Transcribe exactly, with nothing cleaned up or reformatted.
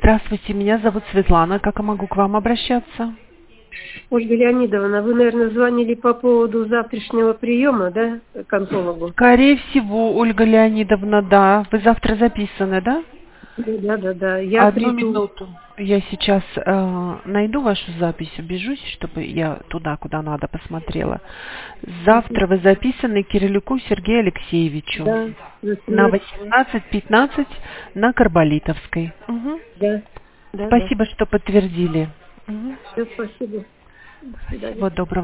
Здравствуйте, меня зовут Светлана. Как я могу к вам обращаться? Ольга Леонидовна, вы, наверное, звонили по поводу завтрашнего приема, да, к онкологу? Скорее всего, Ольга Леонидовна, да. Вы завтра записаны, да? Да, да, да. Я Одну приду. минуту. Я сейчас э, найду вашу запись, убежусь, чтобы я туда, куда надо, посмотрела. Завтра вы записаны Кирилюку Сергею Алексеевичу Да, на восемнадцать. восемнадцать пятнадцать на Карболитовской. Мгм. Да, да, да. Спасибо, что подтвердили. Мгм. Все, спасибо. До свидания. Всего доброго.